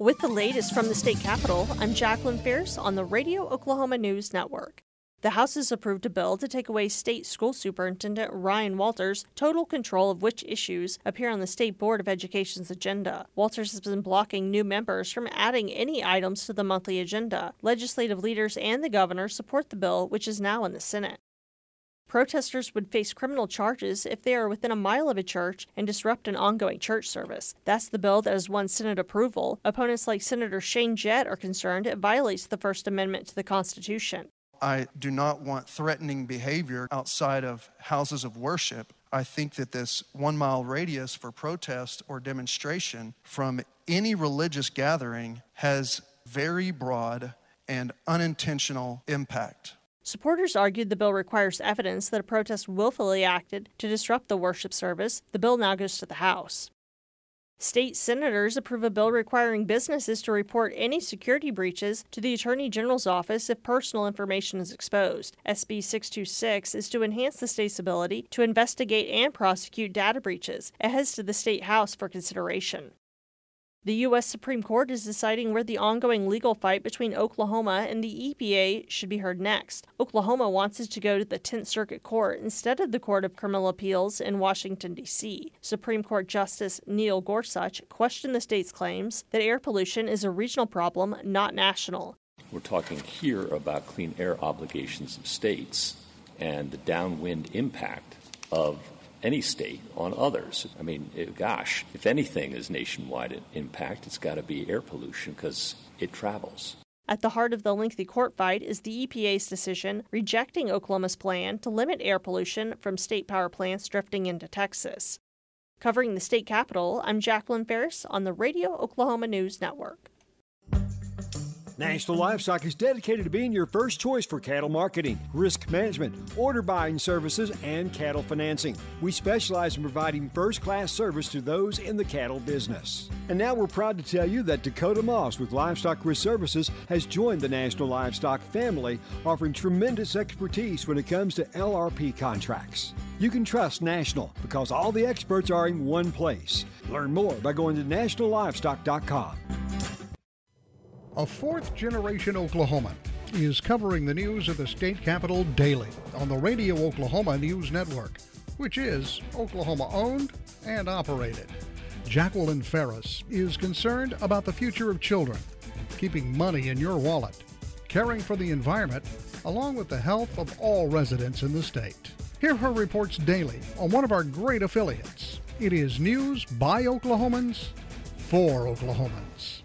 With the latest from the state capitol, I'm Jacqueline Fierce on the Radio Oklahoma News Network. The House has approved a bill to take away State School Superintendent Ryan Walters' total control of which issues appear on the State Board of Education's agenda. Walters has been blocking new members from adding any items to the monthly agenda. Legislative leaders and the governor support the bill, which is now in the Senate. Protesters would face criminal charges if they are within a mile of a church and disrupt an ongoing church service. That's the bill that has won Senate approval. Opponents like Senator Shane Jett are concerned it violates the First Amendment to the Constitution. I do not want threatening behavior outside of houses of worship. I think that this 1 mile radius for protest or demonstration from any religious gathering has very broad and unintentional impact. Supporters argued the bill requires evidence that a protest willfully acted to disrupt the worship service. The bill now goes to the House. State senators approve a bill requiring businesses to report any security breaches to the Attorney General's office if personal information is exposed. SB 626 is to enhance the state's ability to investigate and prosecute data breaches. It heads to the State House for consideration. The U.S. Supreme Court is deciding where the ongoing legal fight between Oklahoma and the EPA should be heard next. Oklahoma wants it to go to the 10th Circuit Court instead of the Court of Criminal Appeals in Washington, D.C. Supreme Court Justice Neil Gorsuch questioned the state's claims that air pollution is a regional problem, not national. We're talking here about clean air obligations of states and the downwind impact of any state on others. I mean, if anything is nationwide impact, it's got to be air pollution because it travels. At the heart of the lengthy court fight is the EPA's decision rejecting Oklahoma's plan to limit air pollution from state power plants drifting into Texas. Covering the state capitol, I'm Jacqueline Ferris on the Radio Oklahoma News Network. National Livestock is dedicated to being your first choice for cattle marketing, risk management, order buying services, and cattle financing. We specialize in providing first-class service to those in the cattle business. And now we're proud to tell you that Dakota Moss with Livestock Risk Services has joined the National Livestock family, offering tremendous expertise when it comes to LRP contracts. You can trust National because all the experts are in one place. Learn more by going to nationallivestock.com. A fourth-generation Oklahoman is covering the news of the state capitol daily on the Radio Oklahoma News Network, which is Oklahoma-owned and operated. Jacqueline Ferris is concerned about the future of children, keeping money in your wallet, caring for the environment, along with the health of all residents in the state. Hear her reports daily on one of our great affiliates. It is news by Oklahomans for Oklahomans.